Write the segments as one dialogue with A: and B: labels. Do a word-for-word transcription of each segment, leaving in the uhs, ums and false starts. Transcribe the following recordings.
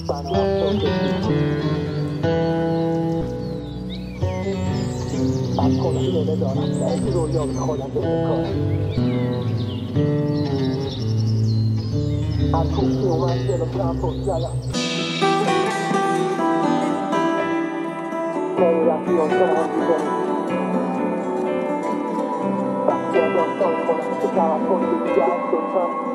A: از کنسیله دارم در این رویا به خودم بکنم از خوشی اومد جلو ترمپل زدم نمی رفتی اون کنم دیگری وقتی از آستان کنم که توقع دیگه از دوستم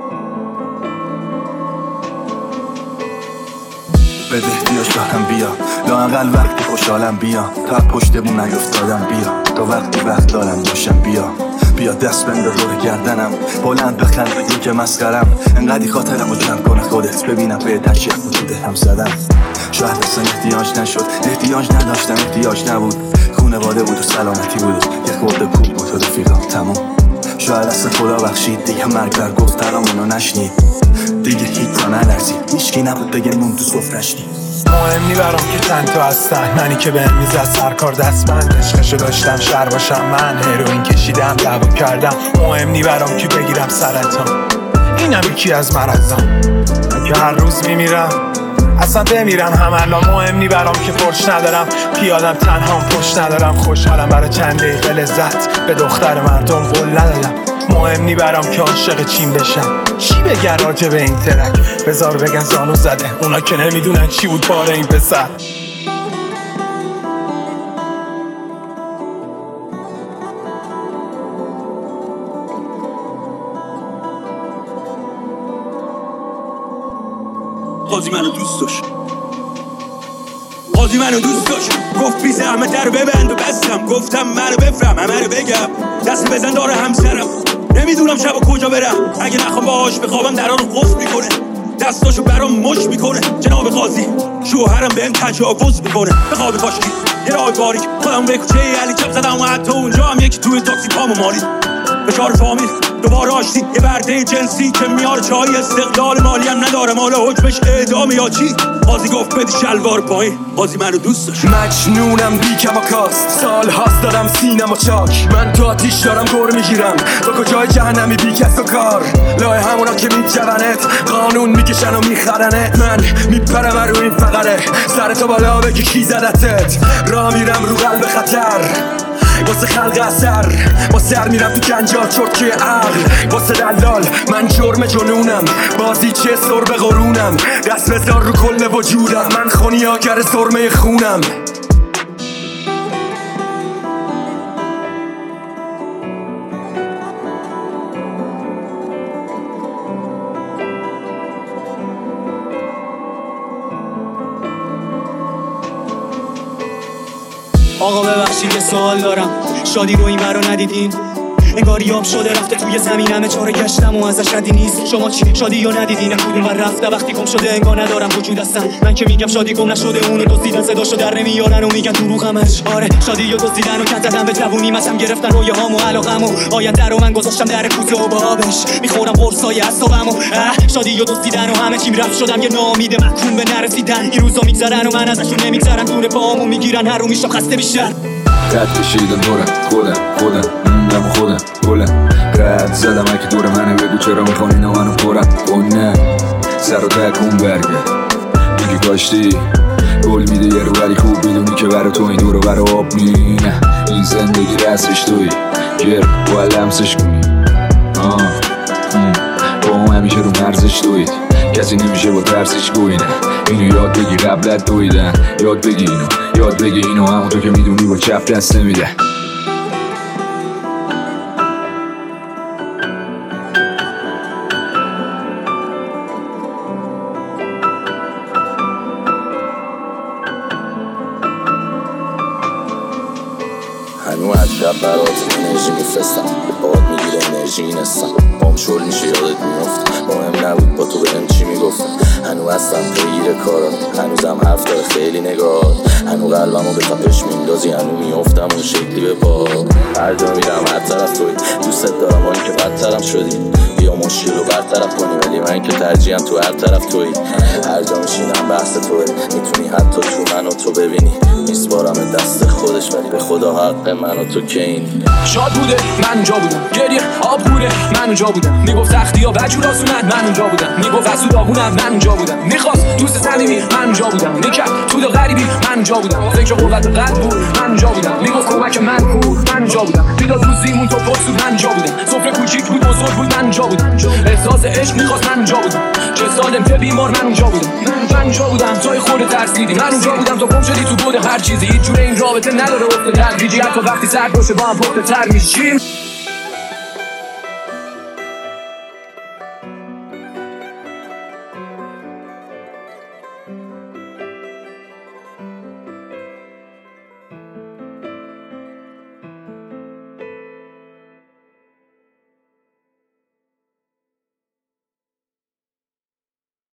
B: بده احتیاج دارم بیا لااقل وقتی خوشحالم بیا تا پشتمون نیفتادم بیا تا وقتی وقت دارم باشم بیا بیا دست بنده دور گردنم بلند بخند بگی که مسخرم انقدی خاطرمو جمع کنه خودت ببینم به تشیح وجود هم زدم شاید اصلا احتیاج نشد احتیاج نداشتم احتیاج نبود خونواده بود و سلامتی بود یه خورده پول بود و رفیقم تموم شاید اصلا خدا بخشید دیگه مرگ بر گفترمونو نشنید دیگه هیچ تا نلرزید هیچکی نبود بگه مون تو صفرش نید
C: مهم نی برام که چند تا هستن منی که به میزد سرکار دستمند عشقشو داشتم شر باشم من هروئین کشیدم دعوا کردم مهم نی برام که بگیرم سرطان اینم یکی از مرضام من که هر روز میمیرم اصلا بمیرم هم الان مهم نی برام که پرش ندارم پیادم تنهام پشت ندارم خوشحالم برای چند دقیقه لذت به دختر مردم قول ندادم مهم نی برام که عاشق چین بشم چی بگن راجع به این ترک بذار بگن زانو زده اونا که نمیدونن چی بود باره این پسر
D: قاضی منو دوست داشت قاضی منو دوست داشت گفت بی زحمت در ببند و بستم گفتم منو بفهم همه رو بگم دست بزن داره همسرم نمیدونم شب کجا برم اگه نخوام باهاش بخوابم درا رو قفل میکنه دستاشو برام مش میکنه جناب قاضی شوهرم بهم تجاوز میکنه به خواب کاشکی یه راه باریک خودم به کوچه علی چپ زدم و حتی اونجا هم یکی توی تاکسی پامو مالید فشار فامیل دوباره آشتی یه برده جنسی که میاره چای استقلال مالی هم ندارم حالا حکمش اعدام یا چی قاضی گفت بدی شلوار پایین قاضی منو دوست داشت
B: مجنونم بی کماکاست سال هاست دارم سینم و چاک من تو آتیش دارم گر میگیرم تو کجای جهنمی بی کس و کار لای همونا که میجونت قانون میکشن و میخرنت من میپرم رو این فقره سرتو بالا بگی کی زدتت راه میرم رو قلب خطر واسه خلق اثر با سر میرم تو جنجال چرکی عقل واسه دلال من جرم جنونم بازی چه سر به قرونم دست بذار رو کل وجودم من خونیاگر سرمه خونم
E: آقا ببخشید یه سوال دارم شادی رو این برا ندیدین انگار یاب شده رفته توی زمینمه چاره گشتم و ازش ردی نیست شما چی شادی رو ندیدین کدوم بر رفته وقتی گم شده انگار ندارم وجود هستن من که میگم شادی گم نشده اونو دزدیدن صداشو در نمیارن و میگن دروغمش آره شادی رو دزدیدن و کت زدن به جوونی مثلا گرفتن رویاهامو علاقمو آینده رو من گذاشتم در کوزه و بابش میخورم قرصای اعصابمو شادی رو دزدیدن و همه چیم رفت شدم یه ناامید محکوم به نرسیدن این روزا میگذرن و من ازشون نمیگذرم دونه پامو میگیرن هر رو میشم خسته بیشتر
F: رد کشیدم دورم خودم خودم موندم خودم گلم رد زدم اگه دور منه بگو چرا میخوانی اینا منو پرم نه سر و تکون برگه میگی کاشتی گل میده یه رو بری خوب میدونی که برا تو این دور و برا آب مینه این زندگی رسش توی گر باید لمسش کنی آه با هم همیشه رو مرزش دوید کسی نمیشه با ترسش گوینه اینو یاد بگی قبلت دویدن یاد بگی اینو یاد بگی اینو همونطور که میدونی با چپ دست نمیده
G: هنو از شب برات انرژی میفرستم به باد میگیره انرژی نستم بام شل میشه یادت میفت مهم نبود با تو بهم چی میگفتم هنو هستم پیگیر کارات هنوزم حرف داره خیلی نگاه هنو قلبمو به تپش میندازی هنو میفتم اون شکلی به پا هر جا میرم هر طرف توی دوست دارم با این که بدترم شدی یا مشکل رو برطرف کنی ولی من که ترجیحم تو هر طرف توی هر جا میشینم بحث توی میتونی حتی تو منو تو ببینی نیست بارم دست خودش ولی به خدا حق من و تو که این
H: شاد بوده من جا بودم گریه آب
E: آب خوره من اونجا بودم، میگفت تختی ها بجور آسونن من اونجا بودم، میگفت از تو داغونم من اونجا بودم، میخواست دوست صمیمی من اونجا بودم، میکرد تو غریبی من اونجا بودم، فکر قوت قلب بود من اونجا بودم، میگفت کمک من کو من اونجا بودم، میداد روزیمون تو پرسود من اونجا بودم، سفره کوچیک بود بزرگ بود من اونجا بودم، احساس عشق میخواست من اونجا بودم، چه سالم که بیمار من اونجا بودم، من اونجا بودم توی خود ترسیدی من اونجا بودم تو گم شدی تو بود هر چیزی، هیچ جوره این رابطه نداره افت تدریجی، حتی وقتی سر باشه با هم پخته تر میشیم.